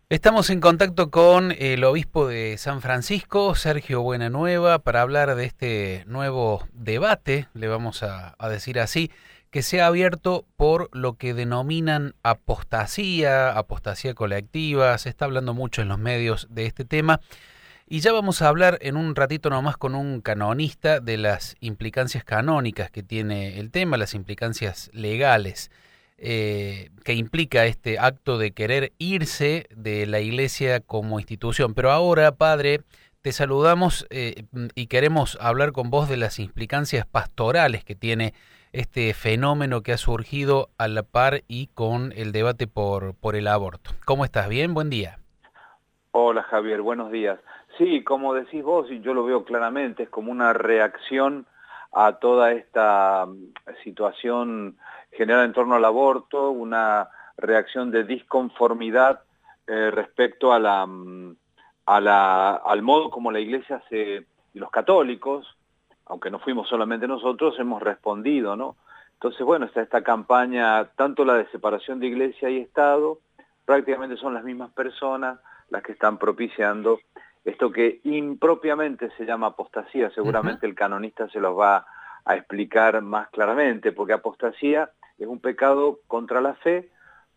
Estamos en contacto con el obispo de San Francisco, Sergio Buenanueva, para hablar de este nuevo debate, le vamos a decir así, que se ha abierto por lo que denominan apostasía colectiva. Se está hablando mucho en los medios de este tema y ya vamos a hablar en un ratito nomás con un canonista de las implicancias canónicas que tiene el tema, las implicancias legales que implica este acto de querer irse de la iglesia como institución. Pero ahora, padre, te saludamos y queremos hablar con vos de las implicancias pastorales que tiene este fenómeno que ha surgido a la par y con el debate por el aborto. ¿Cómo estás? ¿Bien? Buen día. Hola Javier, buenos días. Sí, como decís vos, y yo lo veo claramente, es como una reacción a toda esta situación generada en torno al aborto, una reacción de disconformidad respecto a al modo como la Iglesia y los católicos, aunque no fuimos solamente nosotros, hemos respondido, ¿no? Entonces, bueno, está esta campaña, tanto la de separación de Iglesia y Estado, prácticamente son las mismas personas las que están propiciando esto que impropiamente se llama apostasía. Seguramente el canonista se los va a explicar más claramente, porque apostasía es un pecado contra la fe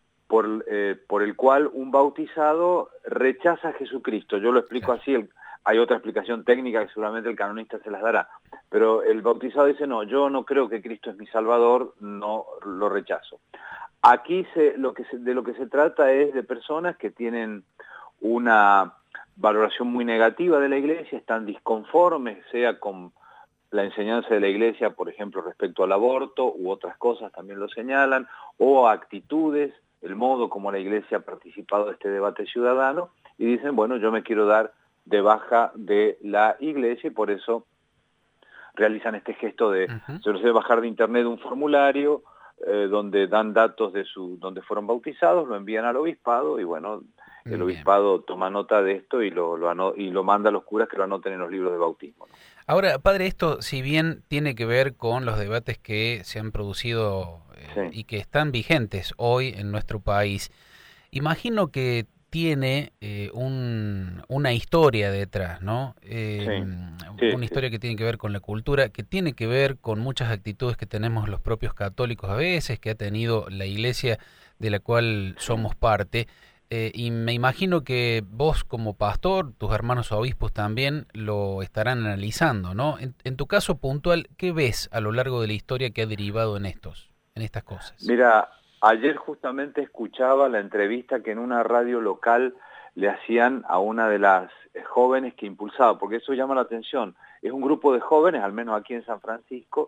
por el cual un bautizado rechaza a Jesucristo. Yo lo explico así, hay otra explicación técnica que seguramente el canonista se las dará, pero el bautizado dice, no, yo no creo que Cristo es mi Salvador, no lo rechazo. Aquí de lo que se trata es de personas que tienen una valoración muy negativa de la Iglesia, están disconformes, sea con la enseñanza de la Iglesia, por ejemplo, respecto al aborto, u otras cosas también lo señalan, o actitudes, el modo como la Iglesia ha participado de este debate ciudadano, y dicen, bueno, yo me quiero dar de baja de la Iglesia, y por eso realizan este gesto de, se los debe bajar de internet un formulario, donde dan datos de donde fueron bautizados, lo envían al obispado y bueno, el Bien. obispado toma nota de esto y lo manda a los curas que lo anoten en los libros de bautismo, ¿no? Ahora, padre, esto si bien tiene que ver con los debates que se han producido Sí, y que están vigentes hoy en nuestro país, imagino que tiene una historia detrás, ¿no? sí, sí, Una sí. historia que tiene que ver con la cultura, que tiene que ver con muchas actitudes que tenemos los propios católicos a veces, que ha tenido la iglesia de la cual Sí. somos parte. Y me imagino que vos como pastor, tus hermanos obispos también lo estarán analizando, ¿no? En tu caso puntual, ¿qué ves a lo largo de la historia que ha derivado en estas cosas? Mira, ayer justamente escuchaba la entrevista que en una radio local le hacían a una de las jóvenes que impulsaba, porque eso llama la atención. Es un grupo de jóvenes, al menos aquí en San Francisco,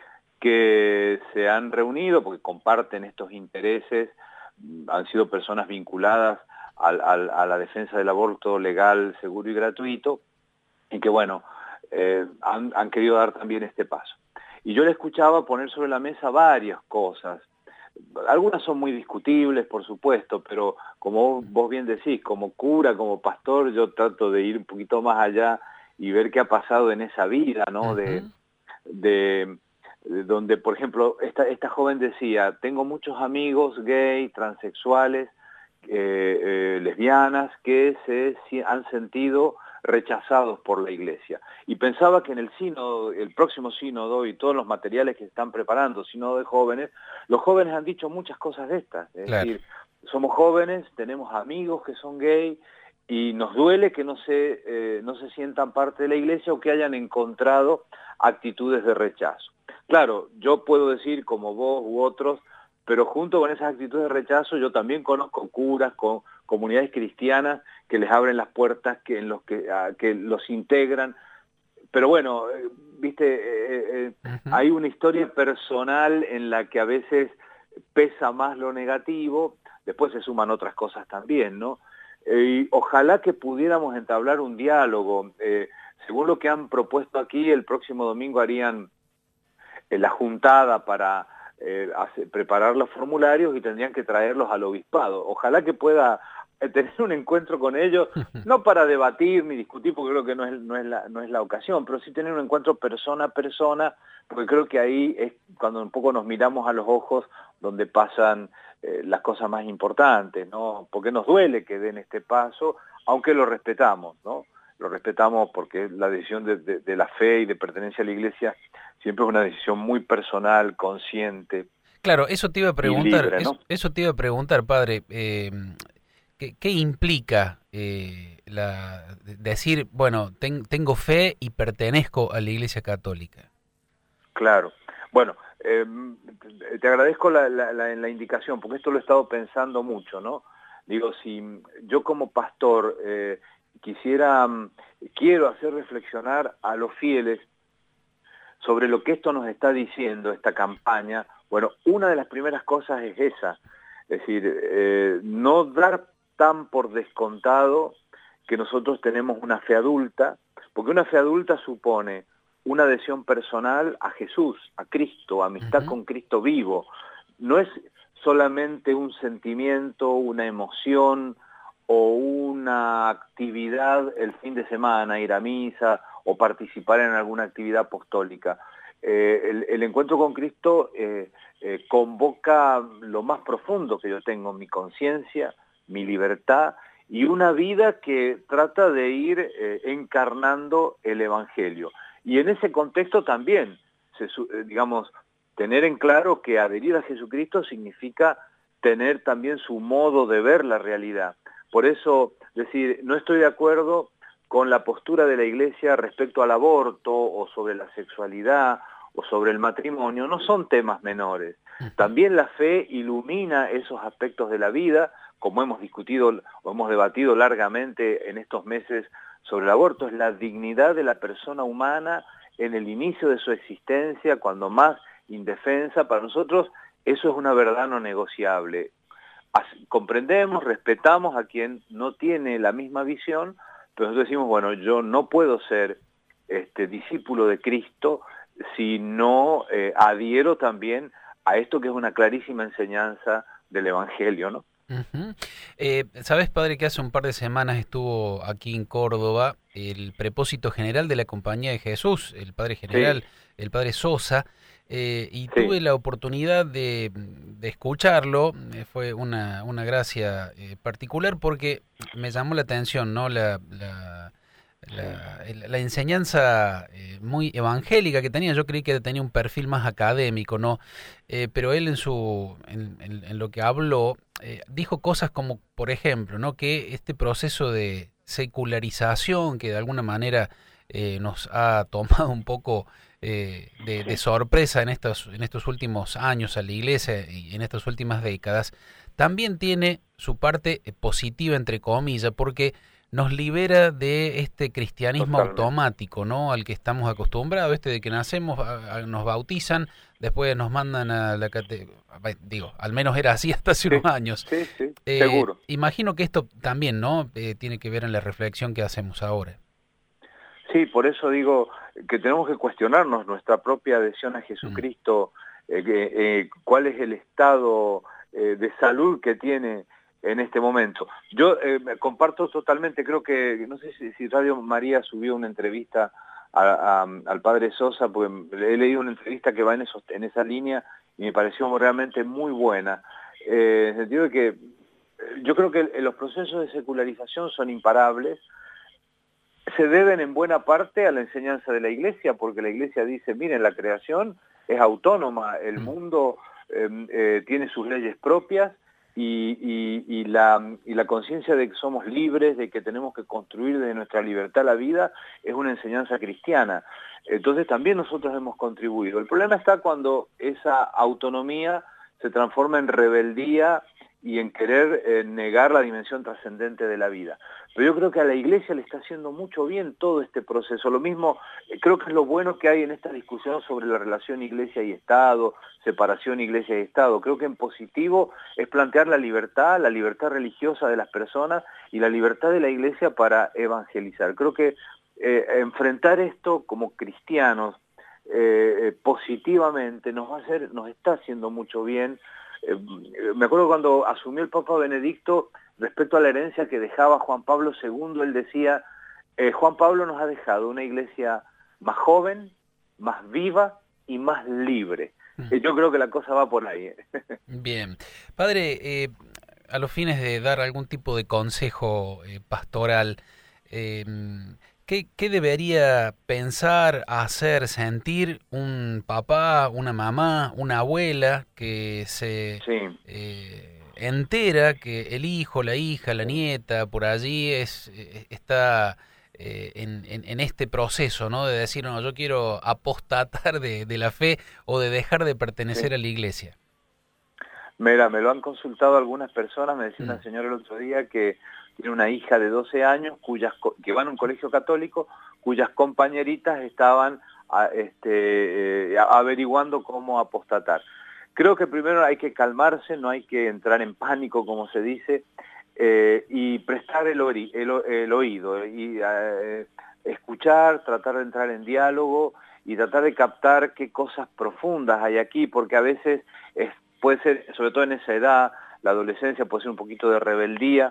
que se han reunido porque comparten estos intereses, han sido personas vinculadas a la defensa del aborto legal, seguro y gratuito, y que bueno, han querido dar también este paso. Y yo le escuchaba poner sobre la mesa varias cosas. Algunas son muy discutibles, por supuesto, pero como vos bien decís, como cura, como pastor, yo trato de ir un poquito más allá y ver qué ha pasado en esa vida, ¿no? Ujú. De donde, por ejemplo, esta joven decía, tengo muchos amigos gay, transexuales, lesbianas, que han sentido rechazados por la Iglesia. Y pensaba que en el sínodo, el próximo sínodo y todos los materiales que están preparando, sínodo de jóvenes, los jóvenes han dicho muchas cosas de estas. Es Claro. decir, somos jóvenes, tenemos amigos que son gay, y nos duele que no se sientan parte de la Iglesia o que hayan encontrado actitudes de rechazo. Claro, yo puedo decir como vos u otros, pero junto con esas actitudes de rechazo yo también conozco curas, con comunidades cristianas que les abren las puertas, que los integran. Pero bueno, viste, Ujú. hay una historia personal en la que a veces pesa más lo negativo, después se suman otras cosas también, ¿no? Y ojalá que pudiéramos entablar un diálogo. Según lo que han propuesto aquí, el próximo domingo harían la juntada para preparar los formularios y tendrían que traerlos al obispado. Ojalá que pueda tener un encuentro con ellos, no para debatir ni discutir, porque creo que no es la ocasión, pero sí tener un encuentro persona a persona, porque creo que ahí es cuando un poco nos miramos a los ojos donde pasan las cosas más importantes, ¿no? Porque nos duele que den este paso, aunque lo respetamos, ¿no? Lo respetamos porque la decisión de la fe y de pertenencia a la Iglesia siempre es una decisión muy personal, consciente. Claro, eso te iba a Y preguntar, libre, ¿no? eso te iba a preguntar, padre. ¿Qué implica decir, bueno, tengo fe y pertenezco a la Iglesia Católica? Claro. Bueno, te agradezco la indicación, porque esto lo he estado pensando mucho, ¿no? Digo, si yo como pastor quiero hacer reflexionar a los fieles sobre lo que esto nos está diciendo, esta campaña, bueno, una de las primeras cosas es esa, es decir, no dar tan por descontado que nosotros tenemos una fe adulta, porque una fe adulta supone una adhesión personal a Jesús, a Cristo, amistad con Cristo vivo. No es solamente un sentimiento, una emoción o una actividad el fin de semana, ir a misa o participar en alguna actividad apostólica. El encuentro con Cristo convoca lo más profundo que yo tengo, mi conciencia, mi libertad y una vida que trata de ir encarnando el Evangelio. Y en ese contexto también, digamos, tener en claro que adherir a Jesucristo significa tener también su modo de ver la realidad. Por eso, decir, no estoy de acuerdo con la postura de la Iglesia respecto al aborto o sobre la sexualidad o sobre el matrimonio, no son temas menores. También la fe ilumina esos aspectos de la vida, como hemos discutido o hemos debatido largamente en estos meses sobre el aborto, es la dignidad de la persona humana en el inicio de su existencia, cuando más indefensa. Para nosotros eso es una verdad no negociable. Comprendemos, respetamos a quien no tiene la misma visión, pero nosotros decimos, bueno, yo no puedo ser discípulo de Cristo si no adhiero también a esto que es una clarísima enseñanza del Evangelio, ¿no? ¿Sabes, padre, que hace un par de semanas estuvo aquí en Córdoba el prepósito general de la Compañía de Jesús, el padre general, Sí, el padre Sosa, y tuve sí, la oportunidad de escucharlo? Fue una gracia particular porque me llamó la atención, ¿no? sí, La enseñanza muy evangélica que tenía. Yo creí que tenía un perfil más académico, ¿no? Pero él en lo que habló dijo cosas como, por ejemplo, ¿no? Que este proceso de secularización que de alguna manera nos ha tomado un poco de sí, sorpresa en estos últimos años a la Iglesia y en estas últimas décadas, también tiene su parte positiva, entre comillas, porque nos libera de este cristianismo totalmente. automático, ¿no? Al que estamos acostumbrados, de que nacemos, nos bautizan, después nos mandan a la digo, al menos era así hasta hace Sí, unos años. sí, sí, seguro. Imagino que esto también, ¿no? Tiene que ver en la reflexión que hacemos ahora. Sí, por eso digo que tenemos que cuestionarnos nuestra propia adhesión a Mm. Jesucristo, cuál es el estado de salud que tiene en este momento. Yo me comparto totalmente, creo que, no sé si Radio María subió una entrevista al padre Sosa, porque he leído una entrevista que va en esa línea y me pareció realmente muy buena, en el sentido de que yo creo que los procesos de secularización son imparables, se deben en buena parte a la enseñanza de la Iglesia, porque la Iglesia dice, miren, la creación es autónoma, el Mm. mundo tiene sus leyes propias y la conciencia de que somos libres, de que tenemos que construir de nuestra libertad la vida, es una enseñanza cristiana. Entonces también nosotros hemos contribuido. El problema está cuando esa autonomía se transforma en rebeldía y en querer negar la dimensión trascendente de la vida. Pero yo creo que a la Iglesia le está haciendo mucho bien todo este proceso. Lo mismo, creo que es lo bueno que hay en esta discusión sobre la relación Iglesia y Estado, separación Iglesia y Estado. Creo que en positivo es plantear la libertad religiosa de las personas y la libertad de la Iglesia para evangelizar. Creo que enfrentar esto como cristianos positivamente nos está haciendo mucho bien. Me acuerdo cuando asumió el Papa Benedicto, respecto a la herencia que dejaba Juan Pablo II, él decía, Juan Pablo nos ha dejado una iglesia más joven, más viva y más libre. Yo creo que la cosa va por ahí. Bien. Padre, a los fines de dar algún tipo de consejo pastoral, eh, ¿qué debería pensar, hacer, sentir un papá, una mamá, una abuela que se Sí, entera que el hijo, la hija, la nieta, por allí está en este proceso, ¿no? De decir, no, yo quiero apostatar de la fe o de dejar de sí. pertenecer a la iglesia? Mira, me lo han consultado algunas personas, me decía Mm, una señora el otro día que tiene una hija de 12 años que va a un colegio católico, cuyas compañeritas estaban averiguando cómo apostatar. Creo que primero hay que calmarse, no hay que entrar en pánico, como se dice, y prestar el oído, y escuchar, tratar de entrar en diálogo y tratar de captar qué cosas profundas hay aquí, porque a veces puede ser, sobre todo en esa edad, la adolescencia puede ser un poquito de rebeldía,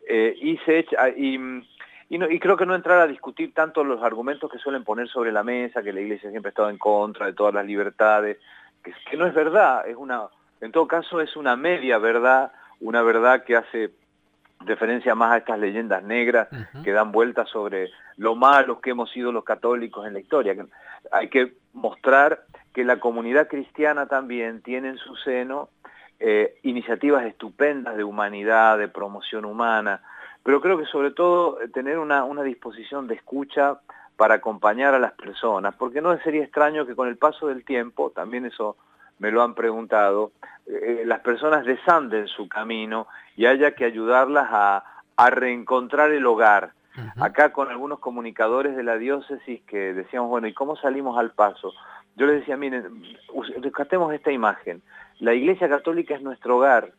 y creo que no entrar a discutir tanto los argumentos que suelen poner sobre la mesa, que la Iglesia siempre ha estado en contra de todas las libertades, que no es verdad, en todo caso es una media verdad, una verdad que hace referencia más a estas leyendas negras ujú. que dan vueltas sobre lo malos que hemos sido los católicos en la historia. Hay que mostrar que la comunidad cristiana también tiene en su seno iniciativas estupendas de humanidad, de promoción humana, pero creo que sobre todo tener una disposición de escucha para acompañar a las personas, porque no sería extraño que con el paso del tiempo, también eso me lo han preguntado, las personas desanden su camino y haya que ayudarlas a reencontrar el hogar. Ujú. Acá con algunos comunicadores de la diócesis que decíamos, bueno, ¿y cómo salimos al paso? Yo les decía, miren, rescatemos esta imagen. La Iglesia Católica es nuestro hogar,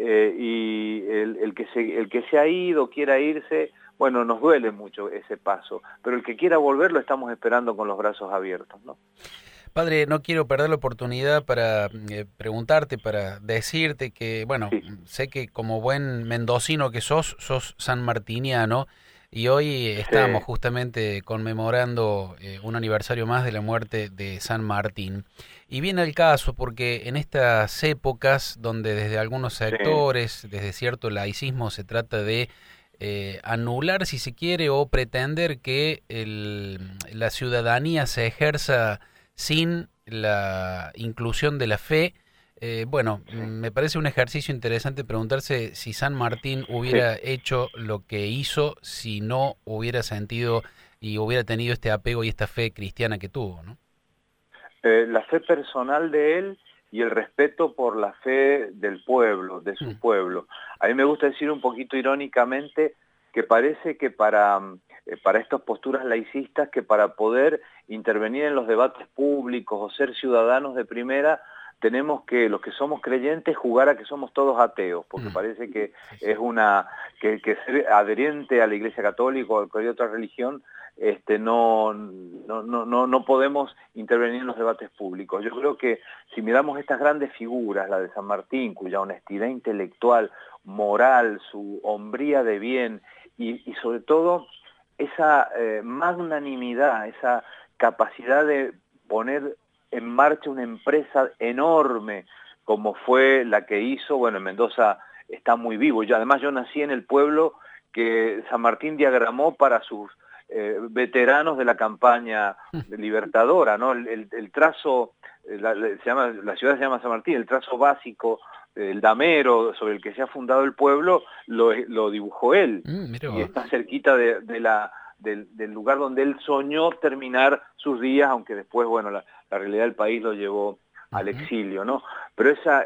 y el que se ha ido, quiera irse, bueno, nos duele mucho ese paso, pero el que quiera volver lo estamos esperando con los brazos abiertos, ¿no? Padre, no quiero perder la oportunidad para preguntarte, para decirte que, bueno, Sí, sé que como buen mendocino que sos sanmartiniano, y hoy sí, estábamos justamente conmemorando un aniversario más de la muerte de San Martín. Y viene el caso porque en estas épocas donde desde algunos sí, sectores, desde cierto laicismo, se trata de anular, si se quiere, o pretender que la ciudadanía se ejerza sin la inclusión de la fe. Bueno, sí, me parece un ejercicio interesante preguntarse si San Martín sí. hubiera hecho lo que hizo si no hubiera sentido y hubiera tenido este apego y esta fe cristiana que tuvo, ¿no? La fe personal de él y el respeto por la fe del pueblo, de su Mm, pueblo. A mí me gusta decir un poquito irónicamente que parece que para estas posturas laicistas, que para poder intervenir en los debates públicos o ser ciudadanos de primera, tenemos que, los que somos creyentes, jugar a que somos todos ateos, porque mm, parece que sí, sí. es que ser adherente a la Iglesia Católica o a cualquier otra religión, no podemos intervenir en los debates públicos. Yo creo que si miramos estas grandes figuras, la de San Martín, cuya honestidad intelectual, moral, su hombría de bien y sobre todo esa magnanimidad, esa capacidad de poner en marcha una empresa enorme como fue la que hizo, bueno, en Mendoza está muy vivo. Además yo nací en el pueblo que San Martín diagramó para sus veteranos de la campaña libertadora, ¿no? El trazo, la ciudad se llama San Martín, el trazo básico, el damero sobre el que se ha fundado el pueblo, lo dibujó él, Mira y vos. está cerquita del lugar donde él soñó terminar sus días, aunque después, bueno, la realidad del país lo llevó al Ujú. exilio, ¿no? Pero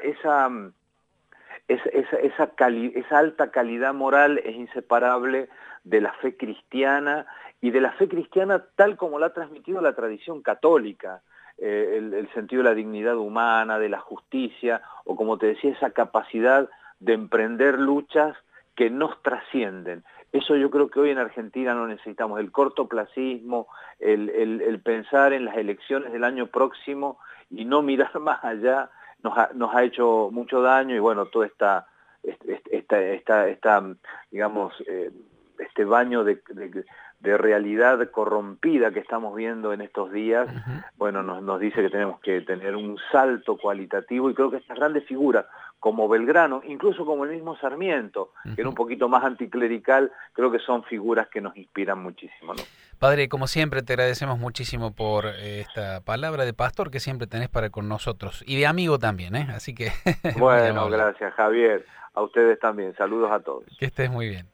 esa alta calidad moral es inseparable de la fe cristiana y de la fe cristiana tal como la ha transmitido la tradición católica, el sentido de la dignidad humana, de la justicia, o como te decía, esa capacidad de emprender luchas que nos trascienden. Eso yo creo que hoy en Argentina no necesitamos, el cortoplacismo, el pensar en las elecciones del año próximo y no mirar más allá, nos ha hecho mucho daño, y bueno, toda digamos, este baño de realidad corrompida que estamos viendo en estos días, bueno, nos dice que tenemos que tener un salto cualitativo, y creo que estas grandes figuras como Belgrano, incluso como el mismo Sarmiento, que era un poquito más anticlerical, creo que son figuras que nos inspiran muchísimo, ¿no? Padre, como siempre, te agradecemos muchísimo por esta palabra de pastor que siempre tenés para con nosotros, y de amigo también, ¿eh? Así que muy Bueno, amable. gracias, Javier. A ustedes también. Saludos a todos. Que estés muy bien.